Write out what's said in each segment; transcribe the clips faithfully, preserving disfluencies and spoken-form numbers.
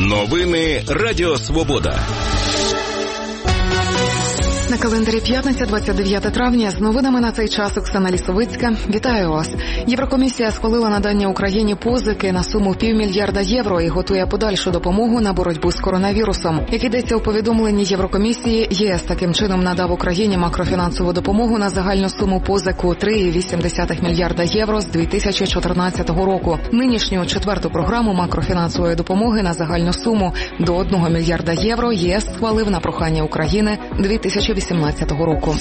Новини Радіо Свобода. На календарі п'ятниця, двадцять дев'яте травня. З новинами на цей час Оксана Лісовицька. Вітаю вас. Єврокомісія схвалила надання Україні позики на суму півмільярда євро і готує подальшу допомогу на боротьбу з коронавірусом. Як йдеться у повідомленні Єврокомісії, ЄС таким чином надав Україні макрофінансову допомогу на загальну суму позику три цілих вісім десятих мільярда євро з дві тисячі чотирнадцятого року. Нинішню четверту програму макрофінансової допомоги на загальну суму до одного мільярда євро ЄС схвалив на прохання України дві тисячі вісімнадцятого року.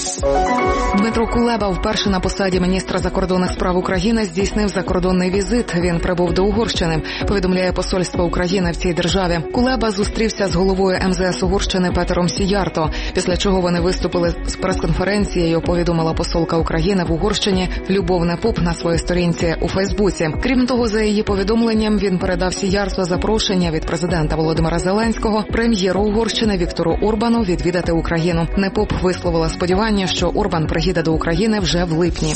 Дмитро Кулеба вперше на посаді міністра закордонних справ України здійснив закордонний візит. Він прибув до Угорщини, повідомляє посольство України в цій державі. Кулеба зустрівся з головою ем зе ес Угорщини Петером Сіярто, після чого вони виступили з прес-конференцією, повідомила посолка України в Угорщині Любов Непоп на своїй сторінці у Фейсбуці. Крім того, за її повідомленням, він передав Сіярто запрошення від президента Володимира Зеленського прем'єру Угорщини Віктору Орбану відвідати Україну. Непоп висловила сподівання, що Орбан приїде до України вже в липні.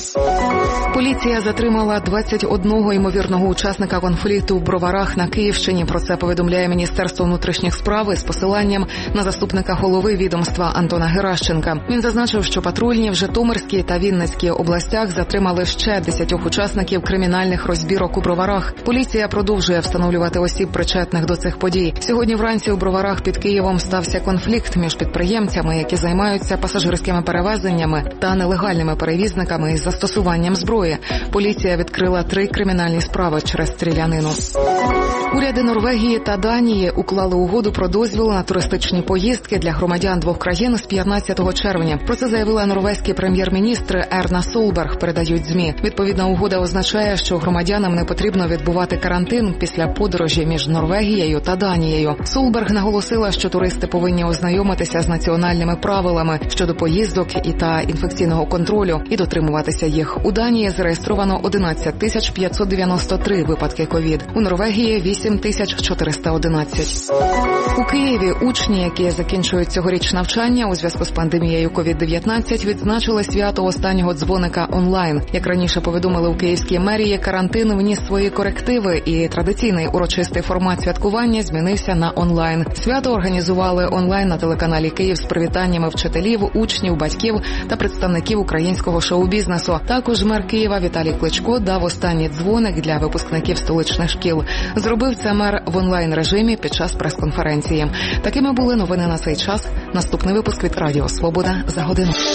Поліція затримала двадцять одного ймовірного учасника конфлікту в Броварах на Київщині. Про це повідомляє Міністерство внутрішніх справ із посиланням на заступника голови відомства Антона Геращенка. Він зазначив, що патрульні в Житомирській та Вінницькій областях затримали ще десятьох учасників кримінальних розбірок у Броварах. Поліція продовжує встановлювати осіб, причетних до цих подій. Сьогодні вранці у Броварах під Києвом стався конфлікт між підприємцями, які займаються пасажирськими перевезеннями та нелегальними перевізниками із застосуванням зброї. Поліція відкрила три кримінальні справи через стрілянину. Уряди Норвегії та Данії уклали угоду про дозвіл на туристичні поїздки для громадян двох країн з п'ятнадцятого червня. Про це заявила норвезький прем'єр-міністр Ерна Солберг, передають ЗМІ. Відповідна угода означає, що громадянам не потрібно відбувати карантин після подорожі між Норвегією та Данією. Солберг наголосила, що туристи повинні ознайомитися з національними правилами щодо поїздок і та інфекційного контролю і дотримуватися їх. У Данії зареєстровано одинадцять тисяч п'ятсот дев'яносто три випадки ковід. У Норвегії вісім тисяч чотириста одинадцять. У Києві учні, які закінчують цьогоріч навчання у зв'язку з пандемією ковід дев'ятнадцять, відзначили свято останнього дзвоника онлайн. Як раніше повідомили у Київській мерії, карантин вніс свої корективи і традиційний урочистий формат святкування змінився на онлайн. Свято організували онлайн на телеканалі Київ з привітаннями вчителів, учнів, батьків та представників українського шоу-бізнесу. Також мер Києва Віталій Кличко дав останній дзвоник для випускників столичних шкіл. Зробив це мер в онлайн-режимі під час прес-конференції. Такими були новини на цей час. Наступний випуск від Радіо Свобода за годину.